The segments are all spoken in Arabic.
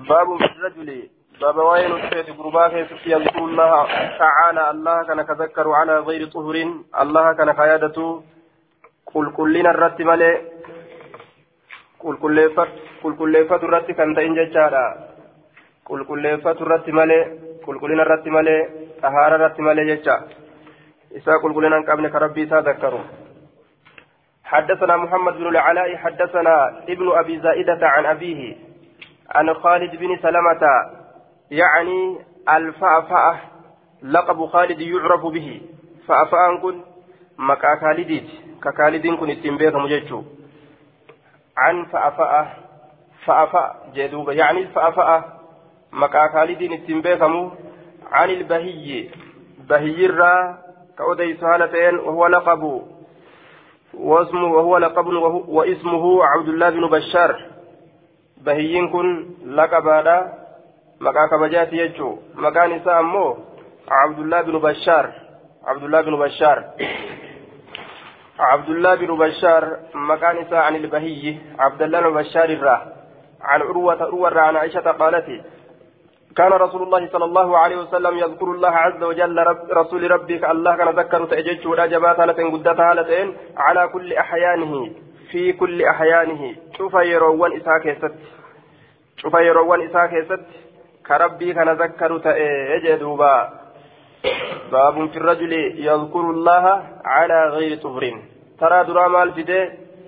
باب في الرجل باب وين الشيء قرباك يذكر الله تعالى الله كان كذكر على غير طهر الله كان قيادته قل كلنا الرتب قل كلفة الرتب كان تنجد قل كلفة الرتب قل كلنا الرتب طهارة الرتب جتا إسا قل كلنا قبل كربي تذكروا حدثنا محمد بن العلاء حدثنا ابن أبي زائدة عن أبيه عن خالد بن سلمة يعني الفأفأة لقب خالد يعرف به فأفأة كن مكا خالديت كخالد كن التنبيه مججو عن فأفأة جدوب يعني الفأفأة مكا خالد التنبيه عن البهي الرا كودي سهالتين وهو لقب واسمه عبد الله بن بشار بهيين كن لقب هذا مكا كبجات يجو مكان سامو عبد الله بن بشار مكان سا عن البهي عبد الله بن بشار الراه عن عروة عن عائشة قالت كان رسول الله صلى الله عليه وسلم يذكر الله عز وجل رسول ربك الله كان ذكر تأجج ولا جبات هالتين قدتها هالتين على كل أحيانه في كل أحيانه شوف يروان إساك يست كربي كان ذكر تأجج باب في الرجل يذكر الله على غير طهر ترى درامال في ده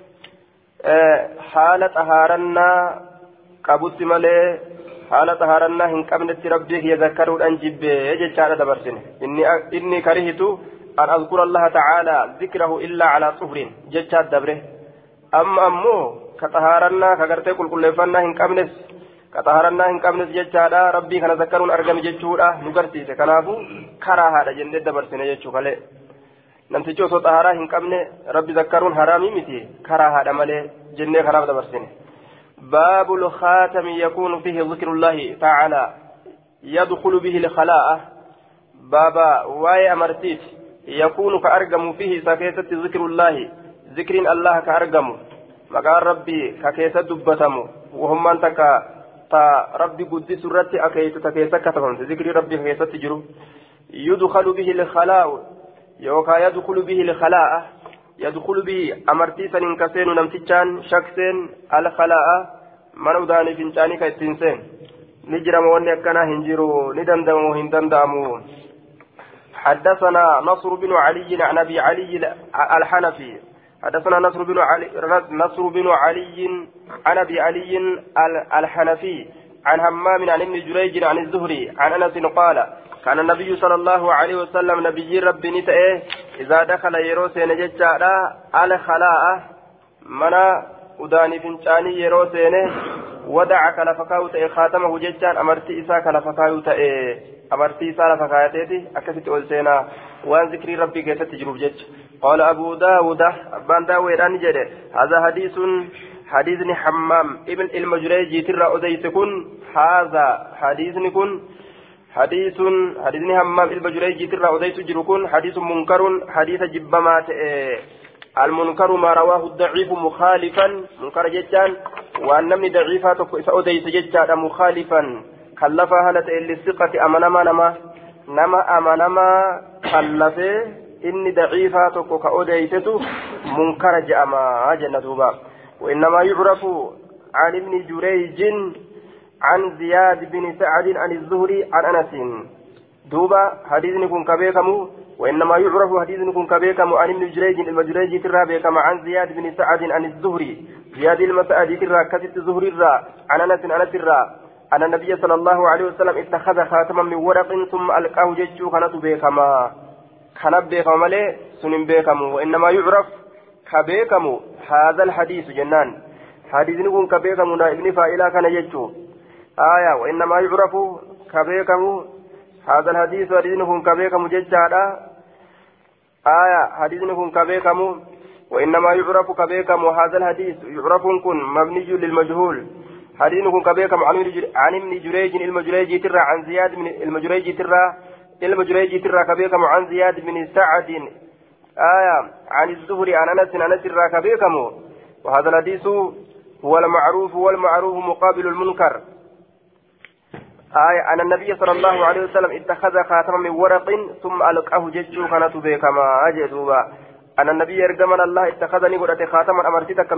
حالة أهارنا كابوت مالي حالة طهارنا إن كملت ربك يذكروا الأنجب يجد على دبرسن إني كرهت أن أذكر الله تعالى ذكره إلا على طهر جد دبره أمو كطهارنا كغرتي كل فنا إن كملت كطهارنا إن كملت جد على ربي كان ذكرون أرجم جدّورا نقرتي كنافو كراها جند دبرسن يجد كله نمتجو صوت طهارة إن كملت ربي ذكرون حرامي متي كراها دمله جند خراب دبرسن باب الخاتم يكون فيه ذكر الله تعالى يدخل به الخلاء بابا واي أمرتيت يكون كأرقم فيه سكيسة ذكر الله ذكر الله كأرقم مقال ربي ككيسة دبتم وهم أنت ربي قدس سرتي أكيت تكيسة كتبت ذكر ربي ككيسة تجرو يدخل به الخلاء يوكا يدخل به الخلاء يدخل به أمرتيسا إنكسين نمتجان شخصين الخلاء من وداني فنجاني كالتنسين نجرم ونكنا هنجرو ندندمو هندندامو حدثنا نصر بن علي عن أبي علي الحنفي حدثنا نصر بن علي عن أبي علي الحنفي عن همام عن ابن جريج عن الزهري عن أنس قال كان النبي صلى الله عليه وسلم نبي ربي نتأه إذا دخل يروسين ججارا على خلاء منا وداني فنشاني يروسين ودع كلفكاو تأه خاتمه ججان أمرتي إسا كلفكاو تأه أمرتي إسا لفكايتي أكست أولسينا وان ذكر ربي كيست تجرب جج قال أبو داود أبان داود أنجد هذا حديث حمام ابن المجريجي ترى أديتكن هذا حديث نكن حديث همام البجريجي ترى أديت جركن حديث منكر حديث جبمات المنكر ما رواه الضعيف مخالفا منكر جتان وأن من ضعيفات أديت جتان مخالفا خلفها هلة للثقة نما أمنما خلفه إني ضعيفات كأديتته منكر جأما جنة باب وإنما يعرف عن ابن جريج عن زياد بن سعد عن الزهري عن أنس دوبا حديث نكون كبيكم وإنما يعرف حديث نكون كبيكم عن ابن جريج المجريج ترى بكم عن زياد بن سعد عن الزهري زياد المسعد ترى كتت الزهري الرا عن أنس الرا أن النبي صلى الله عليه وسلم اتخذ خاتما من ورق ثم ألقاه ججو كانت بكما كانت بكما لي سنن بكم وإنما يعرف كبيكم هذا الحديث جنان حديث نكون كبيكم ابن فائلة كان ججو آية وإنما يعرف كبيكم هذا الحديث حديثكم كبيكم ججالا آية حديثكم كبيكم وإنما يعرف كبيكم هذا الحديث يعرف كن مبني للمجهول حديثكم كبيكم عن ابن جريج المجريج ترى عن زياد من المجريج ترى كبيكم عن زياد بن سعد آية عن الزهري عن أنس ترى كبيكم وهذا الحديث هو المعروف والمعروف مقابل المنكر أن النبي صلى الله عليه وسلم اتخذ خاتما من ورق ثم ألقاه ججو كانت بكما أجدوبا أن النبي يرجمن الله اتخذني قلت خاتما أمرتك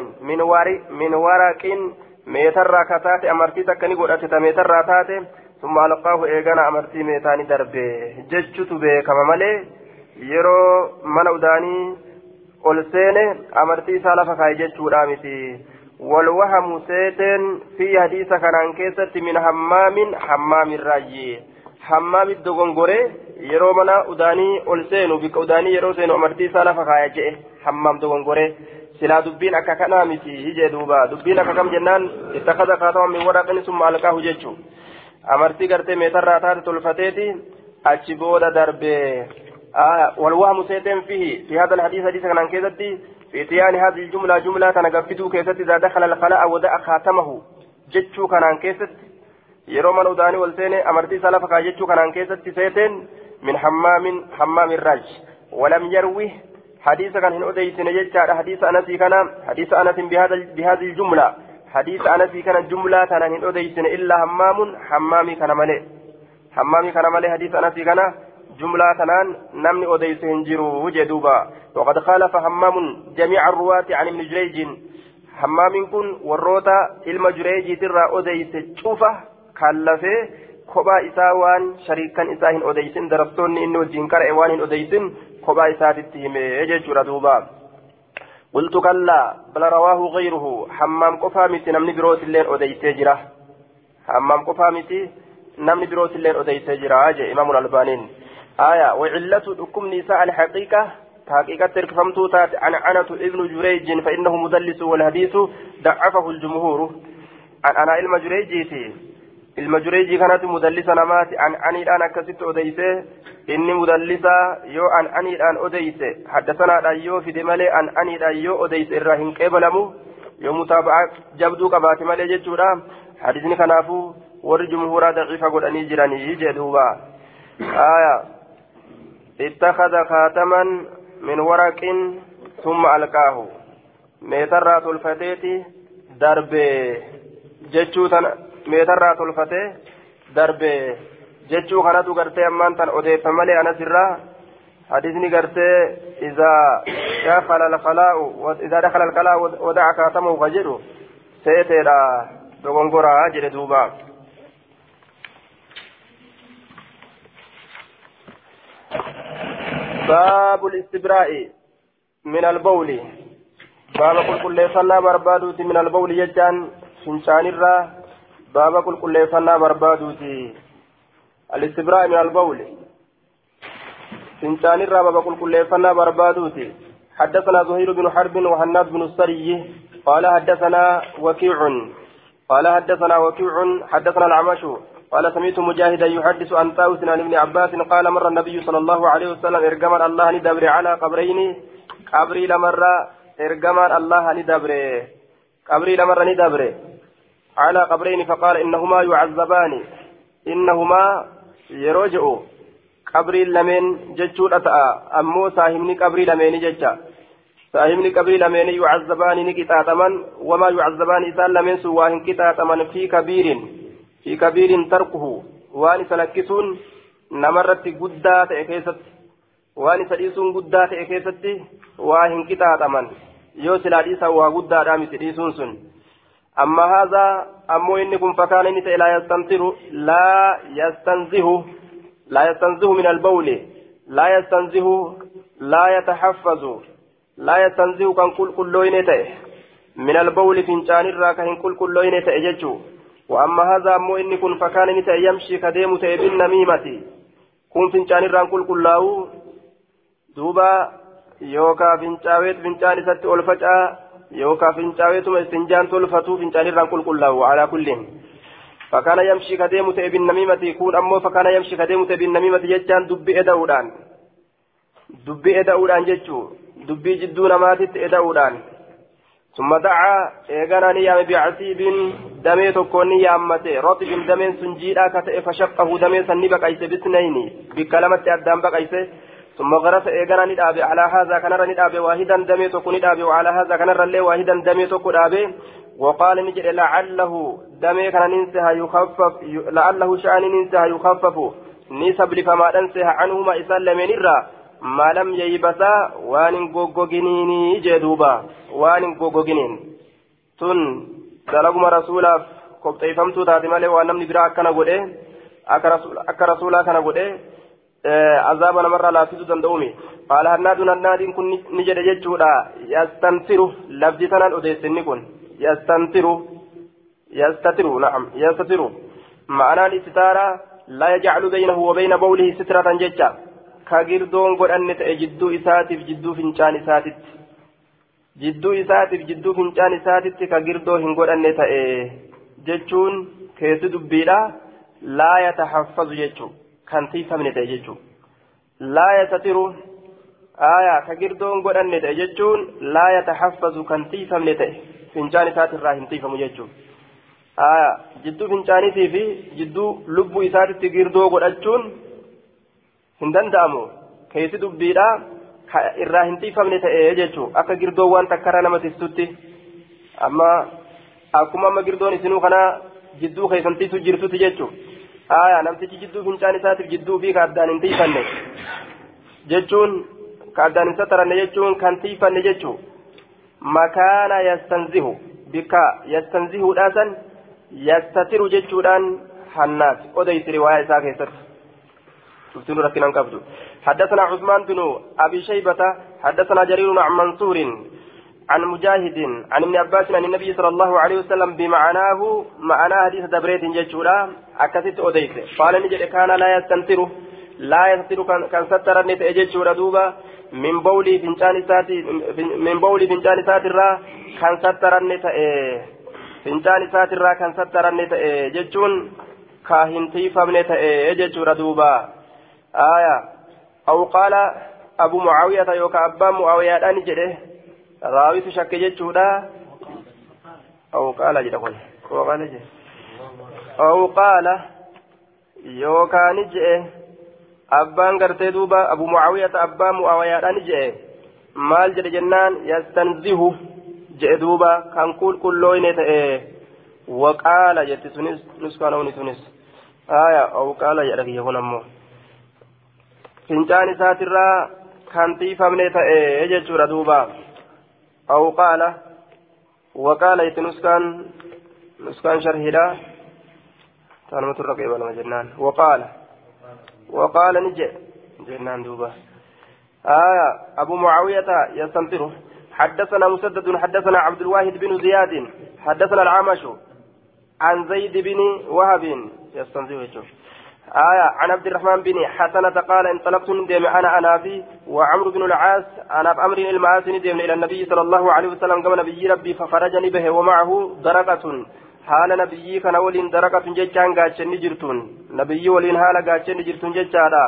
من ورق ميتر كتات أمرتك نقلت ميتر تات ثم ألقاه إيغانا أمرتي ميتاني دربي ججو بكما ملي يرو من أداني قلسين أمرتي سالفة كاي ججو رامتي والوهم سيتن في حديث كان كيست من حمام الراجي حمام الدغنغوري يرو منا أداني ألسين وبك أداني يرو سين أمرتي سالفة كاي جئ حمام دغنغوري سلا دبين أكا كنامتي هجي دوبا دبين أكا كم جنان اتخذ خاتما من ورق ثم ألقاه ججو أمرتي قرتي ميتر راتات تلفتيتي أجبودا دربي والوهم سيتم فيه في هذا الحديث حديث كان كيستي في اتيان هذه الجملة جملة تنقفتو كيست إذا دخل الخلاء ودأ خاتمه جتشو كان كيست يروم الأداني والسيني أمرتي سلفك جتشو كان كيست سيتين من حمام الرج ولم يروه حديث كان هن أديسن جتشا حديث أنسي كان حديث أنس بهذه الجملة حديث أنسي كان الجملة هن أديسن إلا حمامي كان مالي حديث أنسي كان جملة تنان نمني أديسن جرو وجدوبا وقد خالف حمام جميع الرواة عن ابن جريج حمام كن والروتا المجريج ترى أديس شوفه كالفه كوبا إساوان شريكا إساهن أديسن درستون إنه جنكر إيوان أديسن كوبا إسات التهم يجر دوبا قلت كلا بل رواه غيره حمام قفامتي نمني بروت اللين أديس جرا حمام قفامتي نمني بروت اللين أديس جرا إمام الألبانين آية وعلة حكم نساء الحقيقة حقيقة تركفمتو تات عن عنة ابن جريج فإنه مدلس والحديث ضعفه الجمهور عن أنا المجريجي كانت مدلسة نمات عن أني الآن كسبت أديسه إني مدلسة يو عن أني الآن أديسه حدثنا أيو في دمالي عن أني الأيو أديس إراهن قبلمو يو متابعة جبدو كبات مالي جتشورا حديثني كنافو والجمهور ضعيفة قد أني جراني يجدوبا اتخذ خاتما من ورق ثم ألقاه ميترات الفتيت درب جتشوتنا ميترات الفتي درب جتشو خناتو غرتي أمان تن أودي فمالي أنا سرا حديثني غرتي إذا دخل الخلاء ودع خاتمه غجره سيتيرا دوغنغورا جري دوبا باب الاستبراء من البول باب كل فنا بربادوتي من البول يجان شنشان الرا باب كل فنا بربادوتي الاستبراء من البول شنشان الرا باب كل فنا بربادوتي حدثنا زهير بن حرب وهناد بن السري قال حدثنا وكيع حدثنا العمش قال سمعت مجاهدا يحدث عن طاووس عن ابن عباس قال مر النبي صلى الله عليه وسلم ارجمن الله ندبر على قبرين قبري لمر ارجمن الله ندبر على قبرين فقال انهما يعذبان يرجعوا قبري لمن ججود أتأ أمو ساهمني قبري لمن ججا ساهمني قبري لمن يعذبان نكتاتمن وما يعذبان إسان لمن سواهن كتاتمن في كبير تركه وان سلكسون نمرت قدات إكيست وان سليسون قدات إكيست واهن كتاتمن يوسل حديثا وقدات رامي سليسون سن أما هذا أمو إنكم فكان نسأ لا يستنزه من البول لا يستنزه لا يتحفظ لا يستنزه كان كل لوينته من البول فنجان الراكه كل لوينته يجو وأما هذا أمو إني كن فكان نتا يمشي كديم تيبين نميمة كن فنجان الران كل لاو دوبا يوكا فنجان ست ألفجأ يوكا فنجاويت استنجان تلفتو فنجان الران كل لاو على كلهم فكان يمشي كديم تيبين نميمة يكون أمو فكان يمشي كديم تيبين نميمة يجان دبي إداودان جتشو دبي جدون ماتت إداودان ثم دعا إيغانا نيام بعسيب دمي تكون نيامته رطب دمي سنجيدا كتئ فشقه دمي سنبك أيس بسنين بكلمة أدام بك أيس ثم غرس إيغانا ندابي على هذا كنر ندابي واحدا دمي تكون ندابي وعلى هذا كنر اللي واحدا دمي تكون ندابي وقال نجد لعله دمي كان ننسها يخفف لعله شأن ننسها يخفف نسب لفما ننسها عنهما إسلامين الرا ما لم ييبسا وان غوغوغيني جدوبا وان غوغوغينين تن دلغم رسولا كوبتيفمتو تاتي مالي وان نمني برا كان غودي اك رسولا كان غودي عذاب مرة لا تزن دومي قال هنادون النادين كن نجد ججودا يستنصروا لفظتنا الأديسني كن يستتروا نعم يستتروا معنى الاستتارة لا يجعل بينه وبين بوله سترة ججا كاغيردون قد أن جدو إساتف جدو فنشان إساتت جدو إساتف جدو فنشان إساتت كاغيردو هنقود أن ججون كيس دبيلا لا يتحفظ ججو كانتي فمن ججو لا يستتروا كاغيردون قد أن ججون لا يتحفظ كانتي فمن فنشان إسات الراهن تيفم ججو جدو فنشاني في جدو لبو إساتت غيردو قد أجون هندن دامو كيس دبيلا irraa hin tiifamne ta'e jechuun akka girdoo waan takkara nama tistutti amma akkuma amma girdoon isinuu kana jidduu keessantiitu jirtutti jechuun namtichi jidduu fincaan isaatiif jidduu fi kaaddaan hin tiifanne jechuun kaaddaan hin sataranne jechuun kan tiifanne jechuun makaana yastanzihu bikka yastanzihuudhaasan yastatiru jechuudhaan hannaaf odeysi riwaayaa isaa keessatti. شفتون ركنا قبض حدثنا عثمان بن أبي شيبة حدثنا جرير عن منصور عن مجاهد عن ابن عباس عن النبي صلى الله عليه وسلم بمعناه معنى حديث دبريت جيشورا أكثت أديت قال نجد كان لا يستنتر كان ستر النت جيشورا دوبا من بولي فنجان سات الرا كان ستر النت فنجان سات الرا كان ستر النت جيشون كاهنتي فمنت جيشورا دوبا أو قال أبو معاوية يوكا أبا معاوية أني جده راوي شك جدا أو قال جده أو قال يوكا نجئ أبان قرتي دوبا أبو معاوية أبا معاوية أني جئ مال جد جنان يستنزه جئ دوبا كان كل لوينة وقال جت تونس نسكانوني تونس أو قال يرغي هنا مو فنجان ساترا كانتي فمني تأي جتشورا دوبا أو قال وقال يتنسكان شرهدا تنمت الرقيب والمجنان وقال نجي جنان دوبا أبو معاوية يستمطره حدثنا مسدد حدثنا عبد الواحد بن زياد حدثنا العامش عن زيد بن وهب يستمطره عن عبد الرحمن بن حسنة قال انطلقت ندم أنا في وعمرو بن العاص أنا بأمر المعاصي ندم إلى النبي صلى الله عليه وسلم كما نبي ربي ففرجني به ومعه درقة حال نبي كان ولين درقة ججان قاتشن جرتون نبي ولين حال قاتشن جرتون ججادا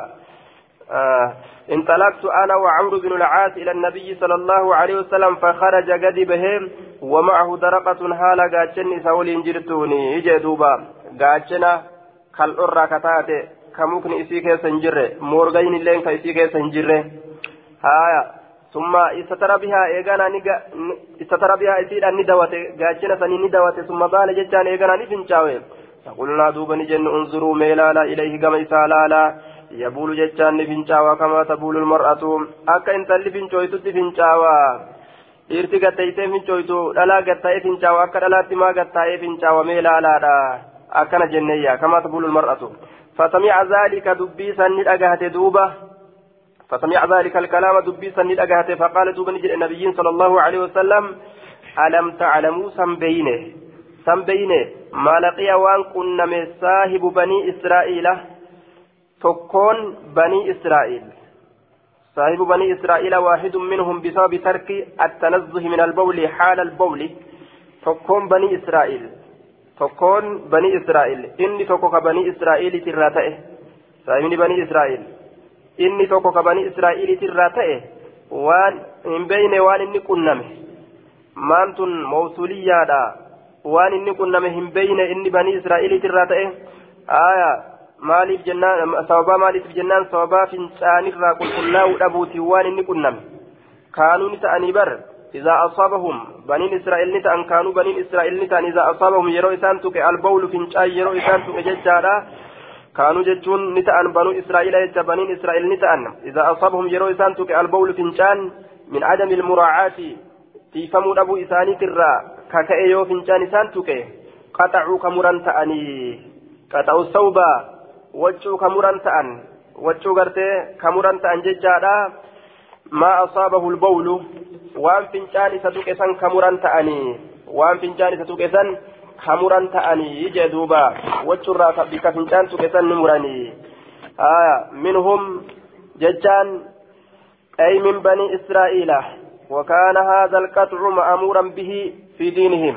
انطلقت أنا وعمرو بن العاص إلى النبي صلى الله عليه وسلم فخرج قد بهم ومعه درقة حال قاتشن سولين جرتوني إجدوبا قاتشنا kal'orraa kataate kamukni isii keessa hin jirre moorgayin illeen ka isii keessa hin jirre summa istatara bihaa isiidhaan ni dawate gaachina sanii ni dawate summa baala jechaan eeganaa ni fincaawe faqulnaa duuba ni jennu unzuruu mee laalaa ilayhi gama isaa laalaa yabuulu jechaan ni fincaawa kamaa tabuulu lmar'atu akka intalli fincooytutti fincaawa dhiirti gatta'itee fincooytu dhalaa gatta'ee fincaawa akka dhalaatti maa gattaa'ee fincaawa mee laalaadha أكن جنيا كما تقول المرأة فسمع ذلك دبيسا ندأجهت دوبة فسمع ذلك الكلام دبيسا ندأجهت فقال دوبا نجد النبي صلى الله عليه وسلم ألم تعلموا سنبينه ما لقي وان كنا من صاحب بني إسرائيل تكون بني إسرائيل صاحب بني إسرائيل واحد منهم بسبب ترك التنزه من البول حال البول تكون بني إسرائيل tokkoon bani israa'el inni tokko ka bani israa'eliitirraa ta'e saayimni bani israa'el inni tokko ka bani israa'eliitirraa ta'e waan hin beeyne waan inni qunname maantun mawsuliyyaadha waan inni qunname hin beeyne inni bani israa'eliitirraa ta'e maaliif jennaan sababaa fincaanirraa qulqullaa'uu dhabuutiin waan inni qunname kaanuun ta'anii bar إذا أصابهم بنين إسرائيل نتأن كانوا بنين إسرائيل نتأن إذا أصابهم يرو إسان توك البول فنشاي يرو إسان توك ججارا كانوا جتون نتأن بنو إسرائيل يجا بنين إسرائيل نتأن إذا أصابهم يرو إسان توك البول فنشان من عدم المراعاة في فمو أبو إساني ترى كاكايو فنشان إسان توك قطعوا كمران تأني قطعوا الثوبة وجهوا كمران تأن وجهوا غرتي كمران تأن ججارا ما أصابه البول وان فنجان ستوك إسان كمران تأني وان فنجان ستوك إسان كمران تأني يجدوبا وجرا بك فنجان توك إسان نمراني منهم ججان أي من بني إسرائيل وكان هذا القطع مأمورا به في دينهم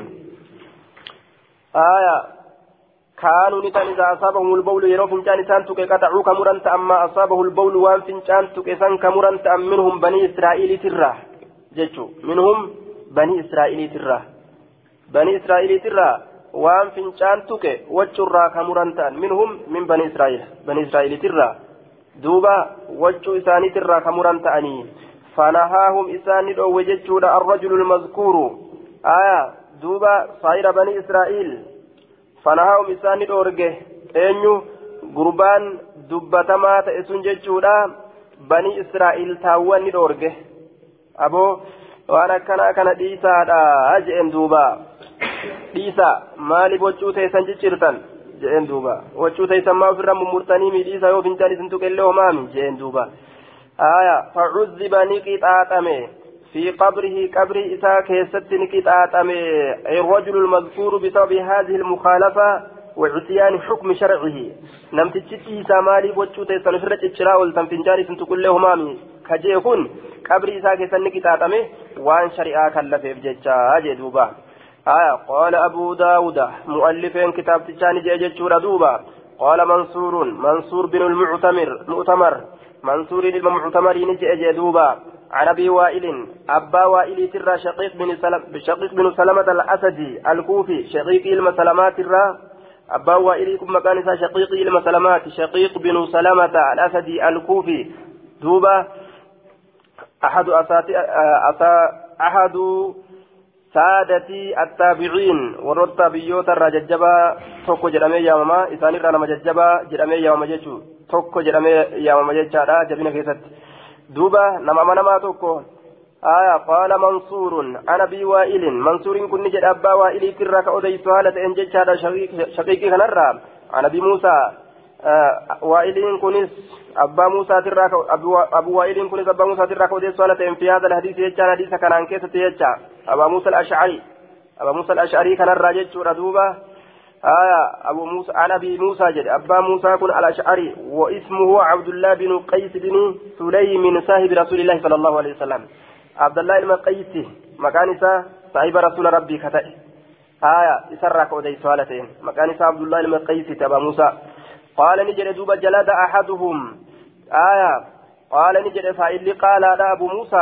كانوا نتان إذا أصابهم البول يروا فنجان إسان توك قطعوا كمران أما أصابه البول وان فنجان توك إسان كمران منهم بني إسرائيل تره جتشو منهم بني إسرائيل ترى بني إسرائيل ترى وان فنشان توك وجرا كمرانتان منهم من بني إسرائيل ترى دوبا وجو إساني ترى كمرانتاني فنهاهم إساني دو وجتشو الرجل المذكور دوبا صاير بني إسرائيل فنهاهم إساني دو رجه أنيو قربان دبتما تأسون جتشو بني إسرائيل تاوان دو رجه aboo waan akkana dhiisaadha jeen duuba dhiisa maaliif waccuu teessan ciccirtan jeen duuba waccuu teessan maa ofirra mummurtanii miidhiisa yoo fincaan isin tuqellee homaami jeen duuba fa'uzziba ni qixaaxame في قبره قبر إساء كيست نكتاتمي الرجل المذكور بسبب هذه المخالفة وعصيان حكم شرعه نمت تشتي سامالي بوچو تيسن فرج اتشراء والتنفنجان سنتقل له مامي كجيكون قبر إساء كيست نكتاتمي وان شرعا كلف بججا جدوبا قال أبو داود مؤلفين كتاب تشاني جيجتشور دوبا قال منصور بن المعتمر منصور المعتمرين جدوبا عن أبي وائل أبا وائل ترى شقيق بن سلمة الأسدي الكوفي شقيق المسلمات ترى أبا وائل كم كان شقيق المسلمات شقيق بن سلمة الأسدي الكوفي دوبا أحد سادتي التابعين والرتابيوت الرججبا توكو جرامي يا ماما إساني رانا مججبا جرامي يا ماما جيتشو توكو جرامي يا ماما جيتشا جبنا كيست دوبا نما توكو قال منصور أنا أبي وائل منصور كن نجد أبا وائل كراك أودي سهالة إن جيتشا شقيقي خنرا عن أبي موسى وائل كنس أبا موسى تراك أبو وائل كنس أبا موسى تراك أودي سهالة إن في هذا الحديث يجتشا حديث كان عن كيسة يجتشا أبا موسى الأشعري كان الراجل دوبا أبو موسى أنا أبي موسى جد أبا موسى كن الأشعري واسمه عبد الله بن قيس بن سليم صاحب رسول الله صلى الله عليه وسلم عبد الله بن قيس مكان صاحب رسول ربي كتئ يسرك ودي سوالتين مكان عبد الله بن قيس أبا موسى قال نجد دوبا جلد أحدهم قال نجد فإلي قال أبو موسى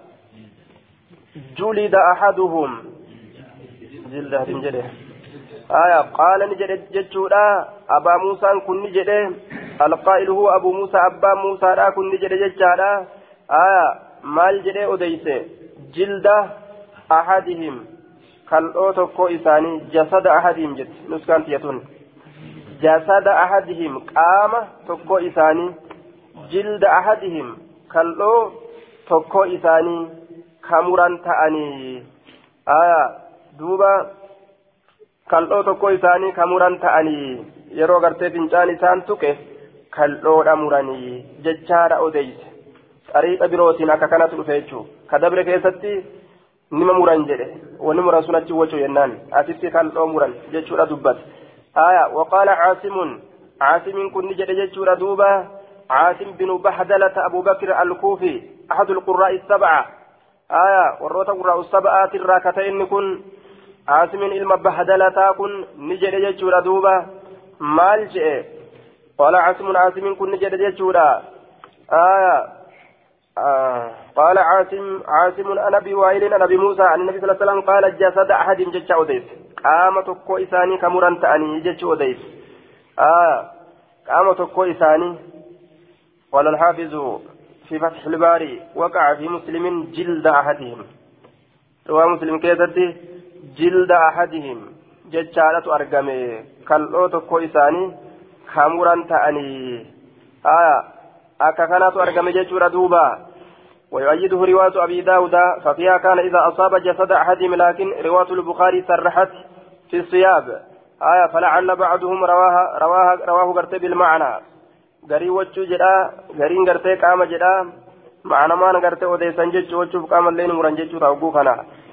جلد أحدهم جلده جلده قال نجد جتشودا أبا موسى كن نجد القائل هو أبو موسى أبا موسى لا كن نجد جتشادا مال جد أديس جلد أحدهم كالأوتوكو إساني جسد أحدهم جد نسكان تيتون جسد أحدهم قام توكو إساني جلد أحدهم كالأوتوكو إساني كاموران تأني دوبا kal'oo tokko isaanii kamuran ta'anii yeroo gartee fincaan isaan tuqe kal'oodha muranii jechaadha odeyse xariiqa birootiin akka kanatu dhufe jechuu kadabre keessatti nima muran jedhe wani muran sun achi wachuu yennaan asitti kal'oo muran jechuudha dubbate waqaala caasimin kun ni jedhe jechuudha duuba caasim binu bahdalata abu bakr alkuufi ahadu alqurraa'i sab'a warroota qurraa'u sab'aatirraa kata inni kun عاصم إلما بهدلتا كن نجد جورا دوبا مال جئ قال عاصم كن نجد جورا قال عاصم أنا بوائل أنا بموسى عن النبي صلى الله عليه وسلم قال جسد أحد جتش أوديس قامت كو إساني كمران تأني جتش أوديس قامت كو إساني قال الحافظ في فتح الباري وقع في مسلم جلد أحدهم رواه مسلم كيستي جلد أحدهم ججالة أرقمي كالأوت كويساني خاموران تأني أكا كانت أرقمي ججورة دوبا ويؤيده رواية أبي داود ففيها كان إذا أصاب جسد أحدهم لكن رواية البخاري صرحت في الصياب فلعل بعضهم رواه قرتي بالمعنى غري وجو جدا غرين غرتي قام جدا معنى ما غرتي وديسان جچ وجو قام لين مران جچ تاغو كنا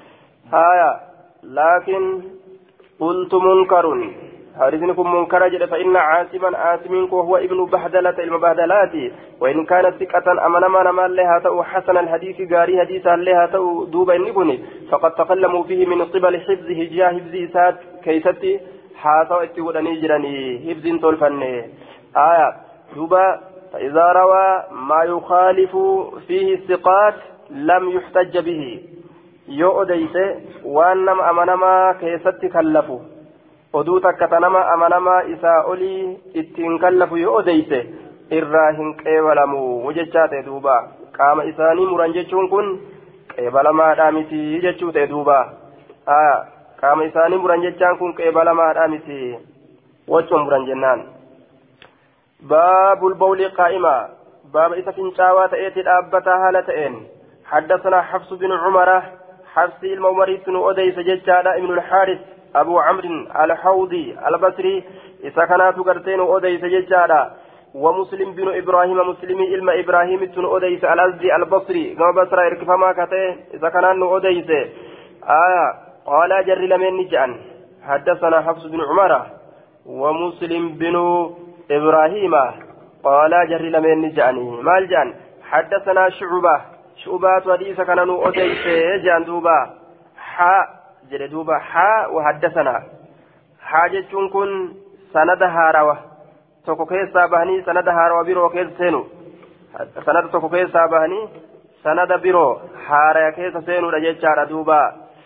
لكن قلت منكر حديثكم منكر جدا فإن عاصما وهو ابن بهدلة المبهدلات وإن كانت ثقة أمنا ما لها تو حسن الحديث غاري حديثا لها تو دوبا نبني فقد تكلموا فيه من قبل حفظه جاه حفظه سات كيستي حاسوا اتقودني جراني حفظ تولفني دوبا فإذا روى ما يخالف فيه الثقات لم يحتج به يؤديس وأنما أمنما كيست كلفوا ودوتا كتنما أمنما إساؤلي اتن كلفوا يؤديس إراهن كيولمو وججات دوبا قام إساني مرنججون كن كيبلما دامتي ججوت دوبا قام إساني مرنججان كن كيبلما دامتي وجم مرنجنان باب البول قائما باب إذا فنشاوات إيتي الأبتا هالتين حدثنا حفص بن عمر حفص الممري بن أديس ججال ابن الحارث أبو عمرو الحوضي البصري إذا كانت قرتين أديس ججال ومسلم بن إبراهيم مسلم إلما إبراهيم بن أديس الأزدي البصري كما بصر إركفما كته إذا كان أديس قال جر لمن نجأن حدثنا حفص بن عمر ومسلم بن إبراهيم قال جر لمن نجأني مال جان حدثنا شعبة وديس كانوا أديس جان دوبا جلدوبا وحدثنا حاجة كن سند هاروة توكوكيس سابهني سند هاروة بيرو كيس سينو سند توكوكيس سابهني سند بيرو هارا كيس سينو رجيتشارا دوبا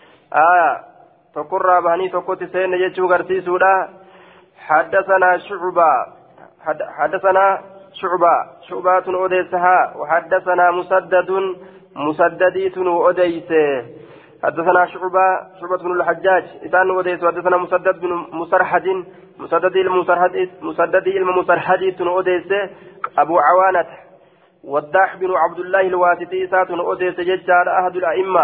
تقر بهني تقوت سين يجو غرسي سودا حدثنا شعبة أوديسها وحدثنا مسدديت أوديس حدثنا شعبة بن الحجاج إذن أوديس وحدثنا مسدد بن مسدد المسرحدي أوديس أبو عوانة والداح بن عبد الله الواسطي سات أوديس ججار أحد الأئمة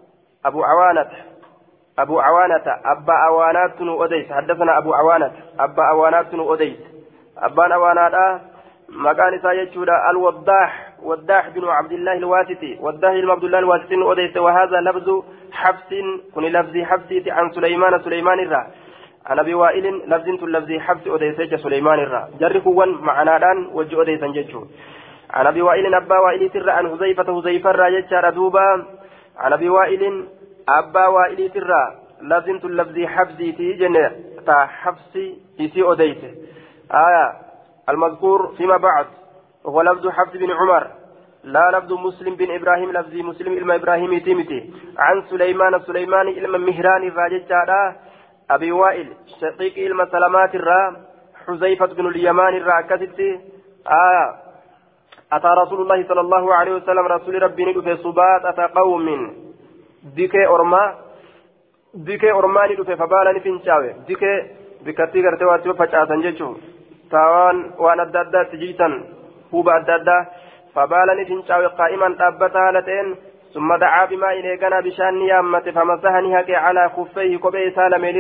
أبو عوانة أبا أوانات أوديس حدثنا أبو عوانة أبا أوانات أوديس أبان أوانات مكان سايجودا والداح بن عبد الله الواسطي والداح بن عبد الله الواسطي أوديس وهذا لفظ حفص كن لفظ حفص عن سليمان الرا عن أبي وائل لفظ حفص أوديس سليمان الرا جركوا معنا الآن وجه أوديس جيجو عن أبي وائل أبا وائل ترى عن حذيفة الرا يجار دوبا عن أبي وائل أبا وائل ترى لفظ حفص تيجن تا حفص يسي أوديس المذكور فيما بعد وهو لفظ حفص بن عمر لا لفظ مسلم بن إبراهيم لفظ مسلم إلما إبراهيم تيمتي عن سليمان إلما مهران الراجل أبي وائل شقيق إلما سلامات الرا حذيفة بن اليمان الرا كتبتي أتى رسول الله صلى الله عليه وسلم رسول ربي ندو في صبات أتى قوم ديكي أرماني دو في فبالاني فينشاوي ديكي بكتي غرتواتي وفجأة جيشو تاوان وانا الدادة تجيتا هوبا الدادة فبالني فينشاوي قائما تابتا لتين ثم دعا بماء إليقنا بشان نيامة فمسحني هكي على خفيه كبئي سالمين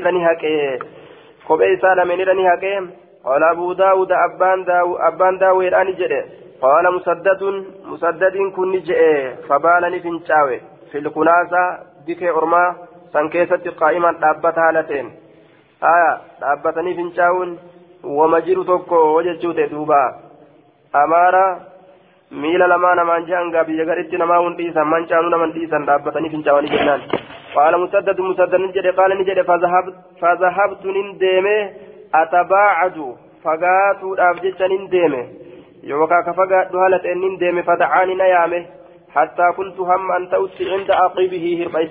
رني هكي قال أبو داود أبان داوير أني جئ قال مسدد كن جئ فبالني فينشاوي في الكناسة ديكي أرما سنكيسة قائما تابتا لتين تابتني فينشاون ومجيرو توكو وجدتو دوبا أمارا ميلا لما نمان جانغا بيجاريتي نما ونديسا من جانو نمان ديسا دابتني فينشاوني جنان قال مسدد نجد قال نجد فذهبت ننديمه أتباعد فقاتو أفجت ننديمه يوكا كفقات هالة ننديمه فدعاني نيامه حتى كنت هم أن تأتي عند عقبه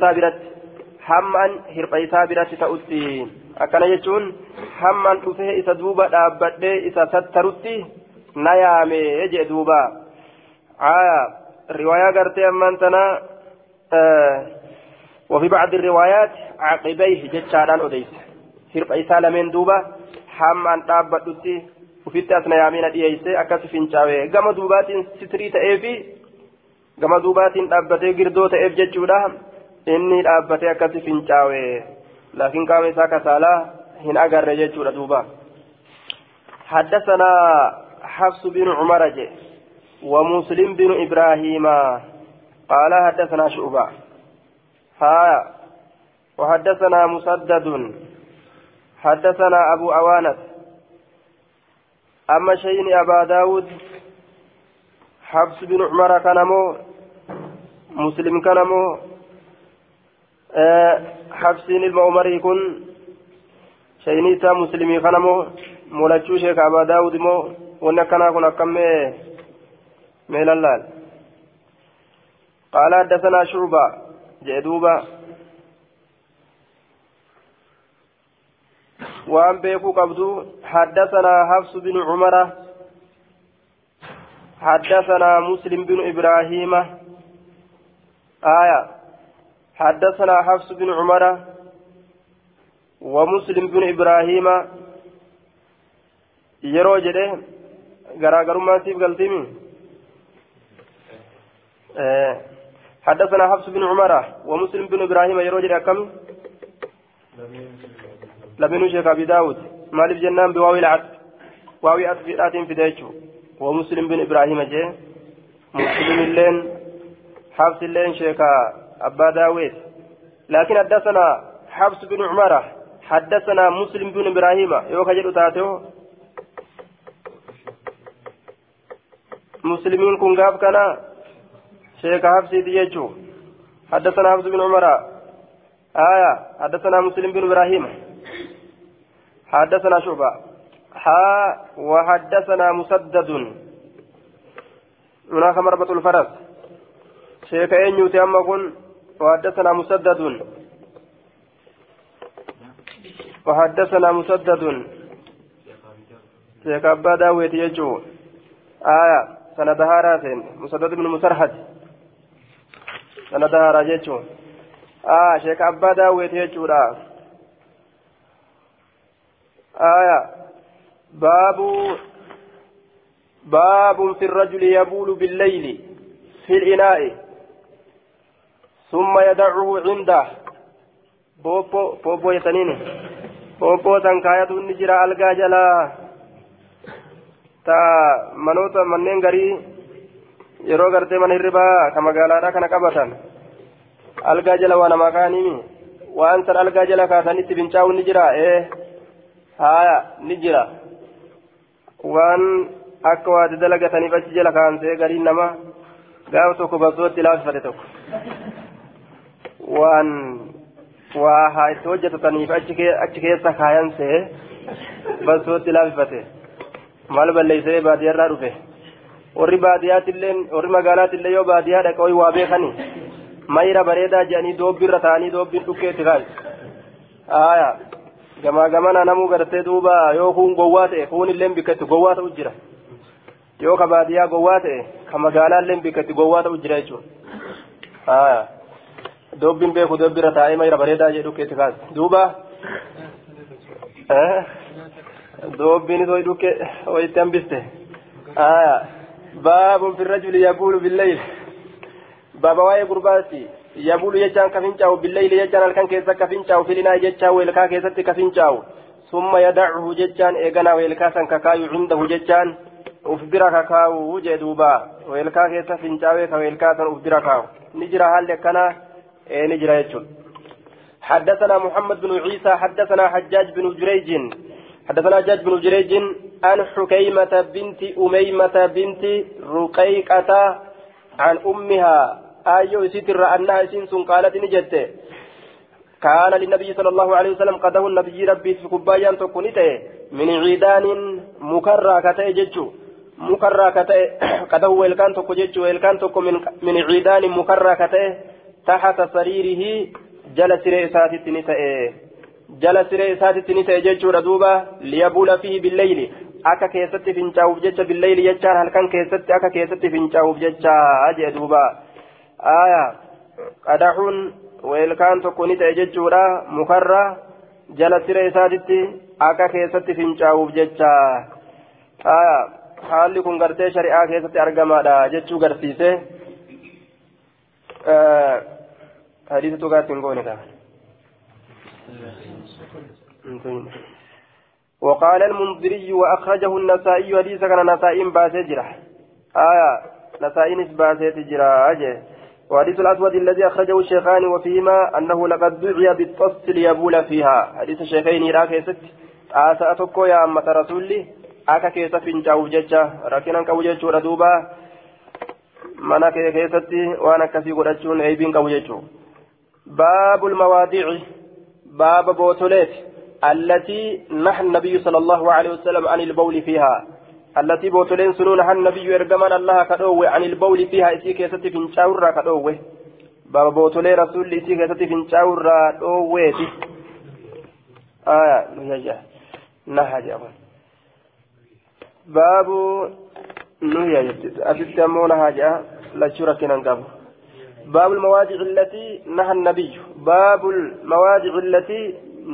هربي سابرة تأتي akkana jechuun hammaan dhufee isa duuba dhaabbadhee isa sattarutti na yaame jee duuba riwaayaa gartee ammaan tana وفي بعض الروايات عقبيه جتشاران أديس سرب إسالة من دوبة حمان تابتوتي وفي أثناء يامين دييسي أكاس فينشاوي كما دوبات ستري تأفي كما دوبات تابتي قردو تأف جتشودا إني تابتي أكاس فينشاوي لكن كما إساك سالا هن أقر جتشودا دوبا حدثنا حفص بن عمر ومسلم بن إبراهيم قال حدثنا شعبة وحدثنا مسدد حدثنا أبو أوانة أما شيء أبا داود حفص بن عمر كنمو مسلم كنمو حفص المؤمري كن شينيتا مسلمي كنمو مولاتشو شيخ أبا داود مو ونكنا كنا كم ميلالال قال حدثنا شعبة جدوبة وأن بيكو قبضو حدثنا حفص بن عمر حدثنا مسلم بن إبراهيم حدثنا حفص بن عمر ومسلم بن إبراهيم يروجده غراغرما سيف قلتيمي حدثنا حفص بن عمر ومسلم بن إبراهيم يروجده كم لمن شيخ أبي داود مالف جنان بواوي العطف واوي عطف في دايتشو ومسلم بن إبراهيم جي مسلم اللين حفص اللين شيخ أبا داود لكن حدثنا حفص بن عمر حدثنا مسلم بن إبراهيم يوكا جدو تاتيو مسلمين كن غاب كان شيخ حفص ديجو حدثنا حفص بن عمر حدثنا مسلم بن إبراهيم حدثنا شعبة وحدثنا مسدد هناك مربط الفرس شيخ أين يتأمى كن وحدثنا مسدد شيخ أبا داوود يجو سندها راسين مسدد بن مسرحد سندها راجيتشو شيخ أبا داوود يجو باب في الرجل يبول بالليل في الإناء ثم يدعه عنده بوبو يتنيني بوبو تنكاية النجرة القاجلة تا منوتا منين غري yeroo gartee mana hirribaa ka magaalaadhaa kana qabatan algaa jala waan namaa kaanii waan san algaa jala kaasanitti fincaa'uun ni jira ni jira waan akka waati dalagataniif achi jala kaansee gariin nama gaafa tokko basootti laafifate tokko waan waa haa itti hojjetataniif achi keessa kaayansee basootti laafifate maal balleessee baadiyyaarraa dhufe warri baadiyyaattillee warri magaalaatillee yoo baadiyyaa dhaqee waa beekani mayra bareedaa jedhanii doobbiirra ta'anii doobbiin dhukkeetti kaa'e gamaa gamana namuu gartee duuba yoo kun gowwaa ta'e kun illee bikkatti gowwaa ta'u jira yoo ka baadiyyaa gowwaa ta'e ka magaalaa illee bikkatti gowwaa ta'u jira jechuudha doobbiin beeku doobbiirra taa'ee mayra bareedaa jedhu dhukkeetti kaa'e duuba doobbiin isoo dhukkee wayitti hambiste باب في الرجل يبول بالليل بابا واي غرباتي يبول يجان كفنجاو بالليل يجان الكان كيسا كفنجاو في لنا يجاو ويلكا كيسا كفنجاو ثم يدعه ججان ايغنا ويلكا سان كاكايو عنده ججان افبرا كاكاو وجدوبا ويلكا كيسا فنجاو ويلكا سان افبرا كاو نجرا حال كنا نجرا يجون حدثنا محمد بن عيسى حدثنا حجاج بن جريج حدثنا حجاج بن جريج عن حكيمة بنت أميمة بنت رقيقة عن أمها أيو ستر أنها سنس قالت نجت كان للنبي صلى الله عليه وسلم قده النبي ربي في كبايا تكونته من عيدان مكركة ججو مكركة قده ويلكان تكو ججو ويلكان تكو من عيدان مكركة تحت سريره جلس رئيسات التنساء جلس رئيسات التنساء ججو ردوبة ليبول فيه بالليل akka keessatti fincaa'uuf jecha billayli jechaan halkan keessatti akka keessatti fincaa'uuf jecha jee duuba qadaxuun ويلكان تكوني تأججورا مكرة جل سريساتي أكا كيستي فينشاوف جتشا haalli kun gartee shari'aa keessatti argamaadha jechuu garsiise hadiisa tugaatti hin goone وقال المنذري وأخرجه النسائي حديث كان نسائي باسجرة نسائي باسجرة وحديث الأسود الذي أخرجه الشيخان وفيهما أنه لقد دعي بالطست ليبول فيها حديث الشيخين راكيست أتوكو يا أمة رسولي أكا كيسا فينجاو ججا ركنا كوججو ردوبا منا كيستي وانا كسي قدتشون عيبين كوججو باب المواضيع باب بوتوليت التي نحى النبي صلى الله عليه وسلم عن البول فيها التي بوتولين سنون نحى النبي يرجمان الله كدوه عن البول فيها إسي كيستي فينجاو را كدوه باب بوتولي رسول إسي كيستي فينجاو را دوه نجا نهج باب نهي أتتمون حاجة لا شرك ننقب باب المواضع التي نهى النبي باب المواضع التي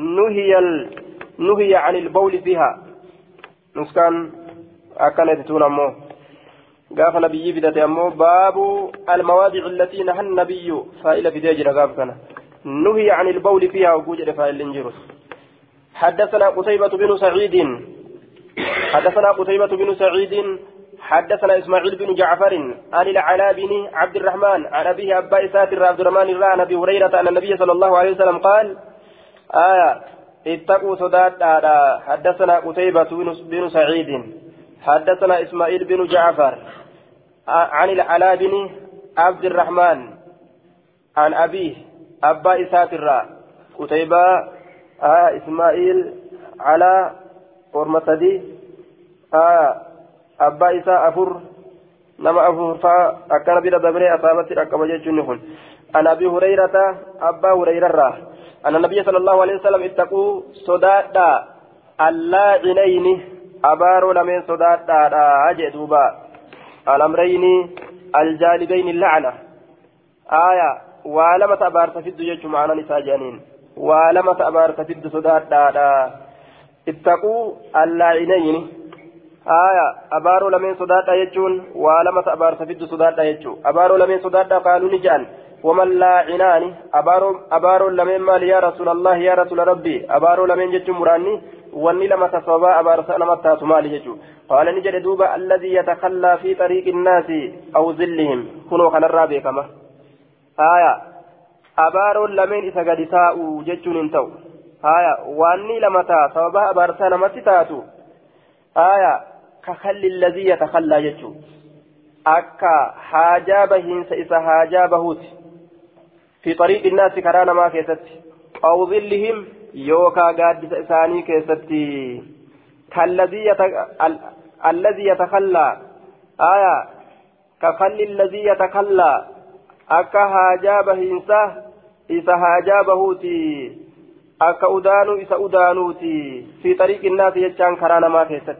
نهي عن البول فيها نسكن أكلت تونمو قاف نبي بدأت أمو باب المواضع التي نهى النبي فائل في ديجر قاف كان نهي عن البول فيها وجوجر فائل الانجروس حدثنا قتيبة بن سعيد حدثنا قتيبة بن سعيد حدثنا إسماعيل بن جعفر عن العلاء بن عبد الرحمن عن أبيه أبا إساتر عبد الرحمن عن أبي هريرة أن النبي صلى الله عليه وسلم قال اتقوا صدات حدثنا قتيبة بن سعيد حدثنا إسماعيل بن جعفر عن العلاء بن عبد الرحمن عن أبيه أبا إساتر قتيبة إسماعيل على ورمتدي أبا إساء أفر نما أفر فأكان بلا دبري أصابت أكبر جنهم عن أبي هريرة أبا هريرة أن النبي صلى الله عليه وسلم اتقوا صدادا اللاعنين أبارو لمن صدادا أجدوبا الأمرين الجالبين اللعنة ولما أبارت في الدجاج معنا نساء جانين ولما أبارت في الدجاج اتقوا اللاعنين أبارو لمن صدادا يجون ولما أبارت في الدجاج يجون أبارو لمن صدادا قالوا نجان وما اللاعنان أبارو لمن مال يا رسول الله يا رسول ربي أبارو لمن جت مراني واني لما تصوبا أبارس لما تاتو مالي جتو قال نجد دوبا الذي يتخلى في طريق الناس أو ظلهم كنوا خنا الرابع كما أبارو لمن إذا قد ساءوا جتون انتو واني لما تصوبا أبارس لما تاتو كخلي الذي يتخلى جتو أكا حاجابهن سإسا حاجابهوت في طريق الناس كرانا ما كيست أو ظلهم يوكا قاد ساني كيست الذي يتخلى كخلي الذي يتخلى أكا حاجابهن إسا حاجابهوتي أكا أدانو إسا أدانوتي في طريق الناس يجان كرانا ما كيست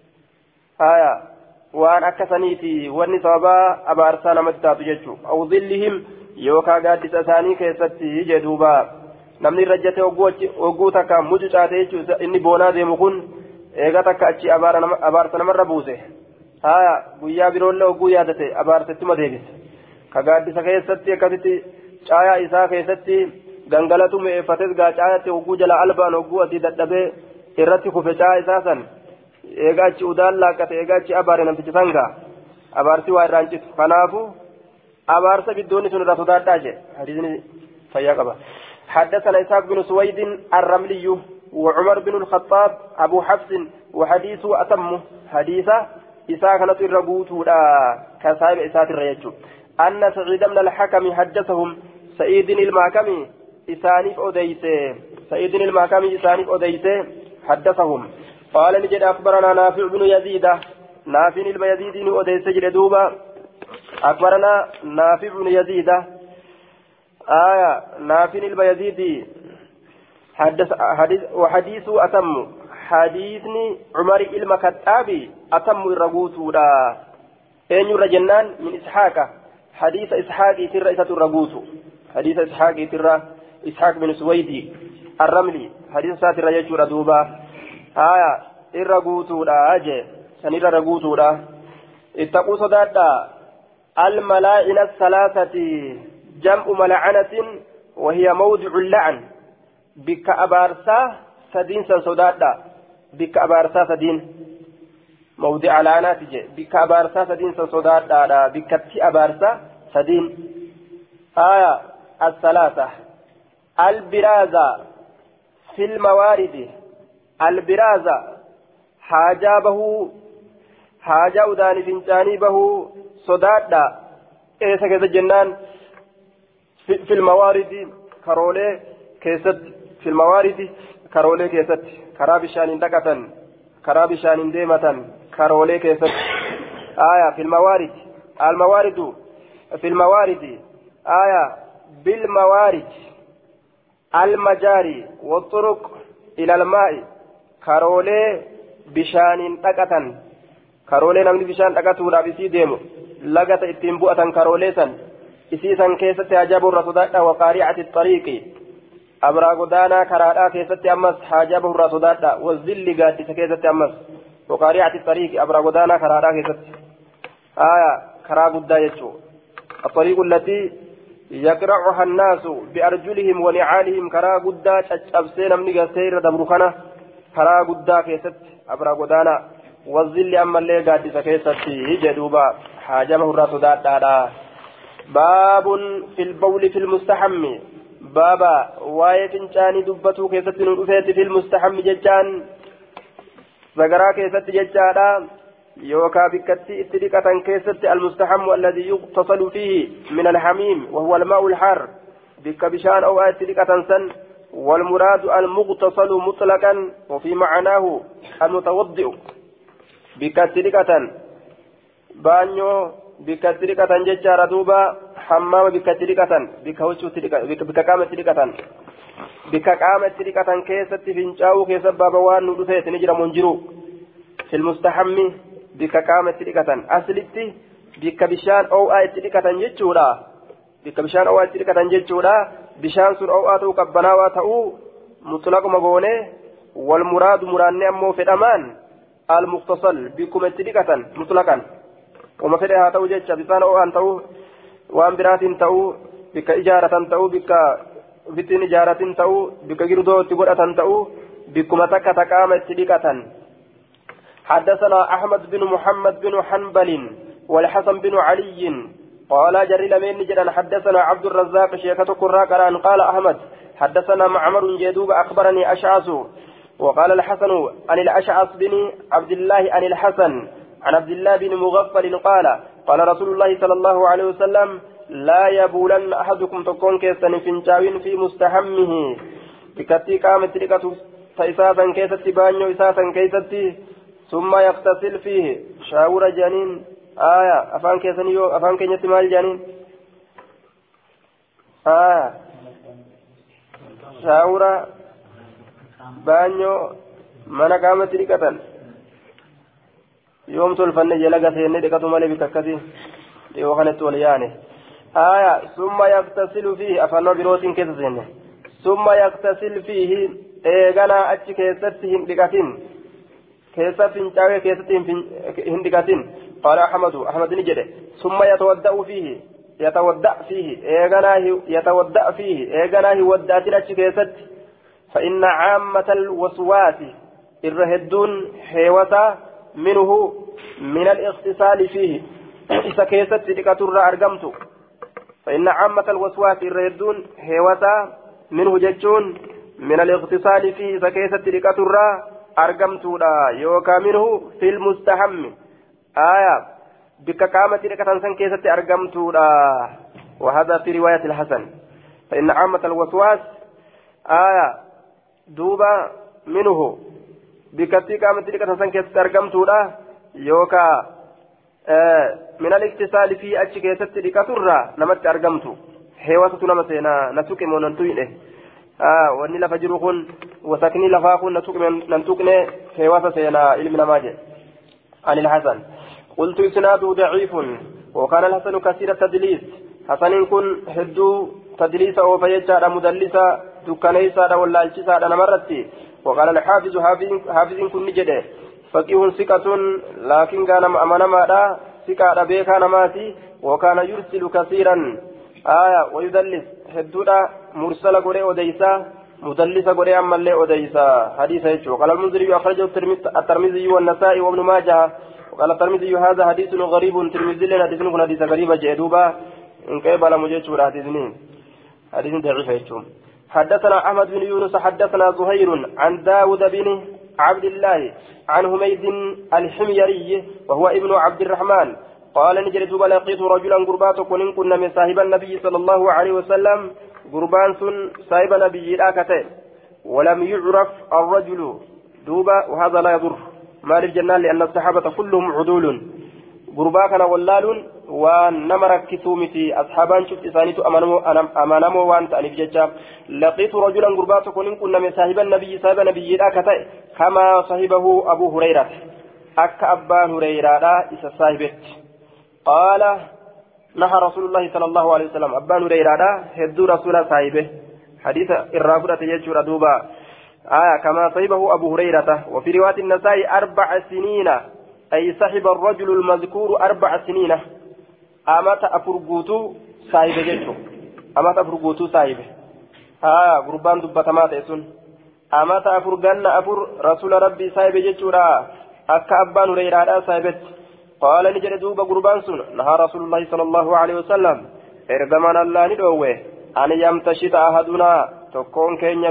waan akkasaniiti wanni sababa abaarsaa namatti taatu jechuun aw dhillihim yookaan gaaddisa isaanii keessatti jedhuuba namni irra jate ogguu takka mucucaate jechuun inni boonaa deemu kun eega takka achi abaarsa namarra buuse guyyaa biroollee ogguu yaadate abaarsettuma deebise ka gaaddisa keessatti akkasitti caayaa isaa keessatti gangalatu mi'eeffates gaa caayaatti ogguu jala albaan ogguu adii dadhabee irratti kufe caayaa isaa san eegaachi udaan laaqqate eegaachi abaare namtichi sanga abaarsi waa irraan citu kanaafu abaarsa biddoonni sun irraa sodaadhaa jee hadiisni fayyaa qaba حدثنا إسحاق بن سويد الرملي وعمر بن الخطاب أبو حفص وحديثه أتم حديثه إسحاق نت الربوت كصاحب إسحاق الريج أن سعيد بن الحكم حدثهم سعيد المحكمي إسانيف أوديسه سعيد المحكمي إسانيف أوديسه حدثهم قال نجد أخبرنا نافع بن يزيد نافع بن يزيد أوديس جلدوبا أخبرنا نافع بن يزيد نافع بن يزيد وحديث أتم حديثني عمر المكتابي أتم الرغوت أين رجنان من إسحاق حديث إسحاق في رئيسة الرغوت حديث إسحاق ترى إسحاق بن سويدي الرملي حديث ساتر يجور دوبا الرقوتو لا أجي سنير الرقوتو لا اتقوا صدادا الملائنة الثلاثة جمع ملعنة وهي موضع اللعن بك أبارسا سدين صدادا بك أبارسا سدين موضع لعنات بك أبارسا سدين صدادا بك تي أبارسا سدين الثلاثة البرازة في الموارد البرازة حاجابه حاجة وداني فنجاني به صدادا إيه سكت الجنان في الموارد كرولي كيست في الموارد كرولي كيست كرابشان دكتن كرابشان ديمة كرولي كيست في الموارد الموارد في الموارد بالموارد المجاري والطرق إلى الماء كرولي بشان دكتن كرولي نمني بشان دكتو رابسي ديمو لغت اتنبوءة كروليسا إسيسا كيست أجاب الرسودات وقارعة الطريق أبرا قدانا كرادا كيست أمس حاجابه الرسودات والزل قاتس كيست أمس وقارعة الطريق أبرا قدانا كرادا كيست كرا قدا يجو الطريق التي يقرعها الناس بأرجلهم ونعالهم كرا قدا تشابسين من غسير دبرخنا كرا قدا كيست أبرا قدانا والظل أما اللي قادسة كيستي جدوبا حاجمه الرسودات دادا باب في البول في المستحم بابا واي فنجاني دبتو كيست نرفيت في المستحم ججان زغرا كيست ججادا يوكا بكتي اتدقة كيست المستحم الذي يغتسل فيه من الحميم وهو الماء الحار بك بشان أو اتدقة سن والمراد المغتسل مطلقا وفي معناه المتوضئ بكتركة بانيو بكتركة ججارة دوبا حمام بكتركة بكقامة تركة بكقامة تركة كيست فينشاو كيست بابوان ندوثيت نجرى منجرو في المستحم بكقامة تركة أسلتي بكبشان أو آية تركة ججورا بكبشان أو آية تركة ججورا بشان سر أو آتو كبناوة تأو مطلق مغوني والمراد مراني أمو في الأمان المختصل بكم اتدقة مطلقا وما فيها تو جيتش بسان او ان تو وان برات تو بك إجارة تو بك بتين إجارة تو بك جردو تقرأة تو بكم تكام اتدقة حدثنا أحمد بن محمد بن حنبل والحسن بن علي قال جري لمن جدا حدثنا عبد الرزاق شيخة قراء قال أحمد حدثنا معمر جدوب أخبرني أشعث وقال الحسن عن الأشعث بن عبد الله عن الحسن عن عبد الله بن مغفل قال رسول الله صلى الله عليه وسلم لا يبولن أحدكم تكون كيسن فنجاوين في مستحمه بكتي قامت ركة فإساسا كيست بانيو إساسا كيست ثم يغتسل فيه شاور جنين أفان كيسن يو أفان كينيت مال جنين شاور بانيو من قامت ركة يوم تلفن جلقة سيني ركة مالي بككتي يوخنت ولياني ثم يغتسل فيه أفنو بروت كيسن ثم يغتسل فيه إيغانا أتش كيستهم ركتين كيستهم شاوي كيستهم هندكتين قال أحمد نجده ثم يتودأ فيه يتودأ فيه إيغانا وداتنا أتش كيست فإن عامة الوسواس الرهدون حيوة منه من الاغتسال فيه إذا كيست تلك أرقمت فإن عامة الوسواس الرهدون حيوة منه ججون من الاغتسال فيه إذا كيست تلك أرقمت لا يوكا منه في المستحم بك قامت تلك تنسن كيست أرقمت لا وهذا في رواية الحسن فإن عامة الوسواس دوبا منه بكتي قامت تلك تنسان كيست أرقمتولا يوكا من الاغتسال في أتش كيست تلك ترى نمت أرقمتو حيواسة نمسينا نتوكي وننتوينه واني لفجرخون وسكني لفاقون ننتوكني حيواسة سينا علمنا ماجه عن الحسن قلت إسناده ضعيف وكان الحسن كثير التدليس حسن كن هدو تدليس أو فيجعل مدلسا دكانيسا ولا الجسا نمرتي وقال الحافظ حافظ كن جده فقيه ثقة لكن كان أمانة ماذا ثقة بيكا نماتي وكان يرسل كثيرا ويدلس هدودا مرسل قرئ أديسا مدلس قرئ أما اللي أديسا حديث يجو قال المنذري أخرجه الترمذي والنسائي وابن ماجه وقال الترمذي هذا حديث غريب ترمذي لنا حديث كن حديث غريب جدوبا إن قبل مجيء حديث ضعيف يجو حدثنا أحمد بن يونس حدثنا زهير عن داود بن عبد الله عن حميد الحميري وهو ابن عبد الرحمن قال نجري دوبا لقيت رجلا قربات كنا من صاحب النبي صلى الله عليه وسلم قربان صاحب النبي راكته ولم يعرف الرجل دوبا وهذا لا يضر ما للجنان لأن الصحابة كلهم عدول قربا كان ولال ونمر كثومتي أصحابان شفت إسانيت أمانمو وانت أني بججاب لقيت رجلا قربات كنا من صاحب النبي راكته كما صاحبه أبو هريرة أك أبا هريرة إسا صاحبت قال نهى رسول الله صلى الله عليه وسلم أبا هريرة هدو رسول صاحبه حديث الرافضة يجور دوبا كما صاحبه أبو هريرة وفي رواية النسائي 4 سنين أي صاحب الرجل المذكور 4 سنين أمات أفرقوتو صاحبه جيتو أمات أفرقوتو صاحبه قربان دبتما تيسون أمات أفرقان أفر رسول ربي صاحبه جيتورا أكا أبان هريرة صاحبت قال نجد دوب قربان سن نهى رسول الله صلى الله عليه وسلم إرغمان الله ندوه أن يمتشط أحدنا تكون كينيا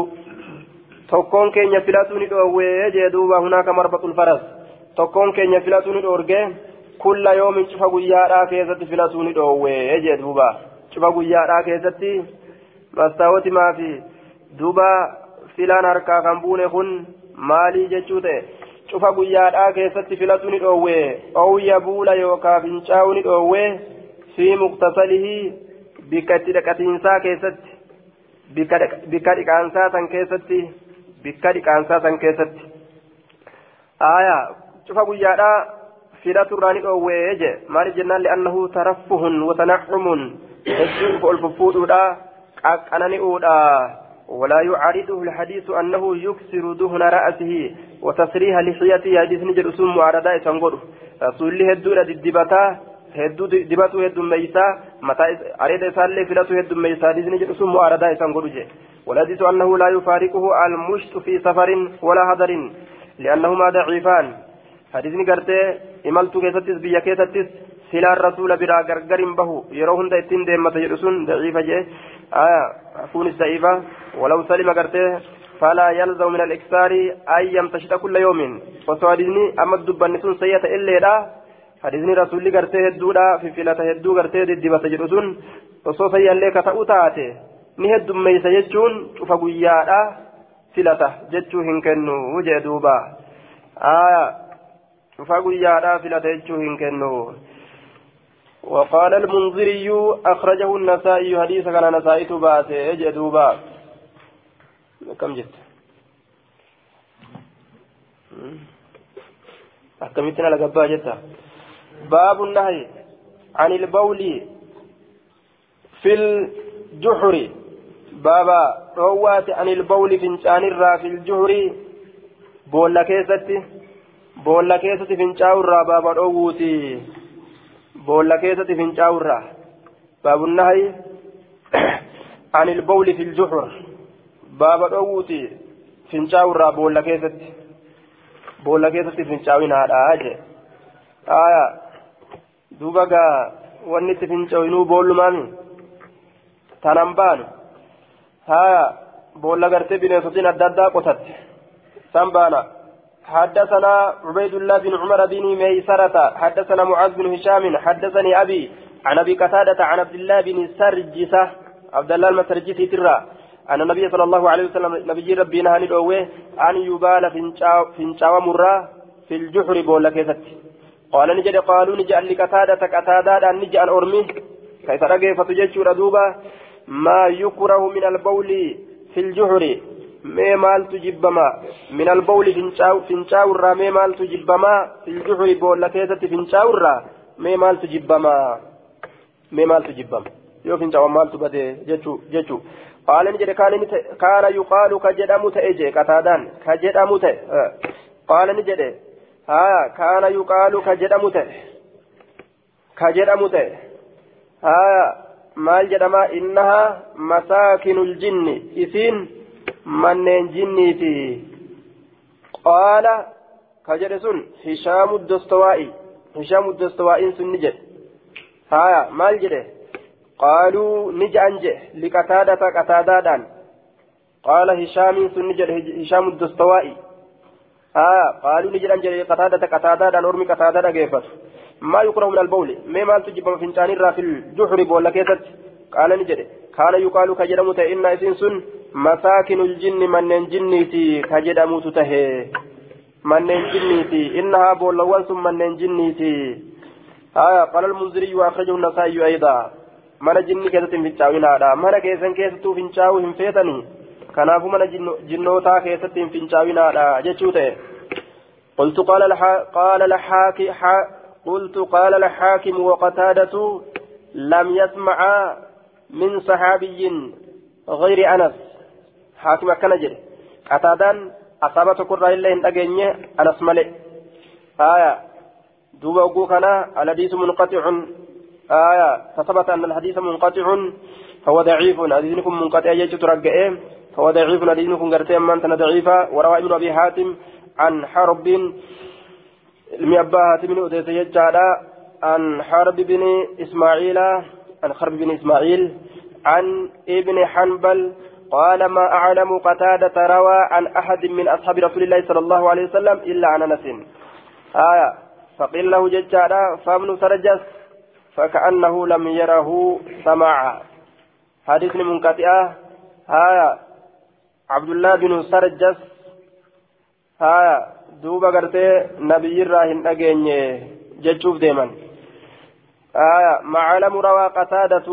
فلاتو ندوه جدوب هناك مربط الفرس تكون كينيا فلاتو ندوه كل يوم شوف غيارا كيست فلاتو ندوه جدوبا شوف غيارا كيست مستوتي ما في دوبا فلان أركا كمبوني خن مالي جتشوته cufa guyyaadhaa keessatti filatu ni dhoowwe oo yabuula yookaan fincaa'u ni dhoowwe fi muqtasalihi bikka itti dhaqatiinsaa keessatti bikka dhiqaansaa san keessatti cufa guyyaadhaa filatu irraa ni dhoowwe je maaliif jennaan li'annahu taraffuhun watanaccumun hedduu ol fuffuudhuudha qaqqanani'uudha ولا يعارضه الحديث أنه يكسر دهن رأسه وتسريح لحيته حديث نجد أسم معارضة سنقول رسول الله الدولة الدبتا دبته هد ميسا متى أريد يسال فلته هد ميسا حديث نجد أسم معارضة سنقول والحديث أنه لا يفارقه المشط في سفر ولا هدر لأنهما ضعيفان حديث نقرته إمالت كيستس بيا كيستس سلا الرسول برا غرغر به يروهن دايتين ديمة يرسون ضعيفة جه أكون الضعيفة ولو سلم قرته فلا يلزم من الإكثار أن يمتشط كل يوم وصادني أما الدبانسون سيئة إلا لا حديثني رسول الله قرته الدولا في فلته الدو قرته دبة يرسون وصوصي اللي كتأوتاته نهد ميسا يجون فقوياء فلته جتشو هنكنو وجه دوبا فقوياء فلته جتشو هنكنو وقال المنذري أخرجه النسائي حديث كان نسائي تباته جدوبا كم جت أكملتنا لقبا جتا باب النهي عن البول في الجحر بابا روات عن البول فنشان الرا في الجحر بولا كيستي فنشان الرا بابا رووتي بولا كيستي فنشاورا باب النهي عن البول في الجحر باب دووتي فنشاورا بولا كيستي فنشاوين هذا اجي دوبا wanni itti fincaa'inuu boollumaami tanan baanu boolla gartee bineensotiin adda addaa qotatte san baana حدثنا عبيد الله بن عمر بن ميسرة حدثنا معاذ بن هشام حدثني أبي عن أبي قتادة عن عبد الله بن سرجسة عبد الله المسرجسي ترى أن النبي صلى الله عليه وسلم نبي ربي نهاني الأوه أن يبال فنشاو مرة في الجحر بولا كيست قال نجد قالوا نجعل لقتادة أن نجعل أرمي كيف رقي فتججر دوبا ما يكره من البول في الجحر مي مال تجبما من البول فنشاو الرا مي مال تجبما في الجحر بولا كيست فنشاو الرا مي مال تجبما يوفين جوامال تبدي جتشو قال نجد كان يقال كجدامو تأجي كتادان كجدامو قال نجد كان يقال كجدامو maal jedhama innaha masaakinul jinni isin manneen jinniiti qaala ka jedhe sun hishaamu dostawaa'iin sun ni jedhe maal jedhe qaaluu ni je'an jedhe liqataadata qataadaadhaan qaala hishaamiin sun ni jedhe hishaamu dostawaa'i qaaluu ni jedhan jedhe qataadata qataadaadhaan ormi qataadaa dhageeffatu ما يكره من البول ما تجيب فنجان في الجحر بولا كيست قال نجد كان يقال كجدمت إن إنسان مساكن الجن من جنيتي كجدمت تهي من جنيتي إنها بولا وانسم من جنيتي قال المنذري وأخرجه النسائي أيضا من جني كيست فنجاوين هذا من كيسن كيست فنجاوين فيتني كناف من جنوتا كيست فنجاوين هذا جتشوته قلت قال الحاكم وقتادة لم يسمع من صحابي غير أنس حاكم كنجر قتادان أصابت كرة إلا إن أجنيه أنس ملئ دوبا وقوكنا الحديث منقطع فثبت أن الحديث منقطع فهو ضعيف حديثكم منقطع يجب ترجعه فهو ضعيف حديثكم قرتين من تنا ضعيفة وروى ابن أبي حاتم عن حرب الميابات من أديت يجعل عن حرب بن إسماعيل عن ابن حنبل قال ما أعلم قتادة روى عن أحد من أصحاب رسول الله صلى الله عليه وسلم إلا عن أنس فقيل له ججال فابن سرجس فكأنه لم يره سماعا حديث منقطع عبد الله بن سرجس duuba gartee nabiyyirraa hin dhageenye jechuuf deeman ما أعلم روى قتادة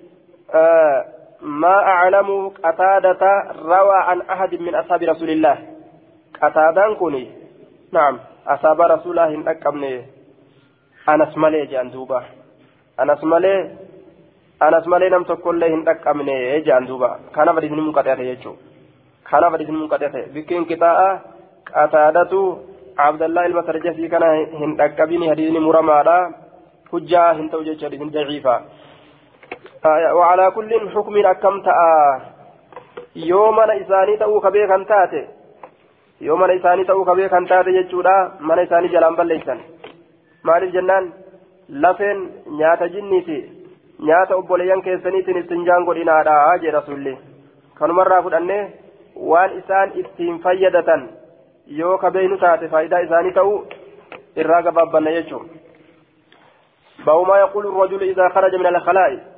ما أعلم قتادة روى عن أحد من أصحاب رسول الله قتادان كوني نعم أصحاب رسول الله أكمني أنس مالي جان دوبا أنس مالي نم تقول له أكمني جان دوبا كان فريد منقطع يجو كان فريد منقطع بكين كتاء قتادة عبد الله المسرجسي كان هندكبيني حديث مرمى حجة هنتوجه حديث ضعيفة وعلى كل حكم أكمت يوم إساني تأو كبير كنتاته يوم إساني تأو كبير كنتاته يجودا من إساني جلام بليسان مال الجنان لفن نيات جنيتي نيات أبوليان كيسانيتي نستنجان قدنا على آجي رسولي كانوا مرة فدأنه وان إسان اتهم فيدة yoo kabeeynu taate faayidaa isaanii ta'u irraa gabaabbanna jechuun ba'u maa yaquulu rajulu idaa kharaja min alkhalaa'i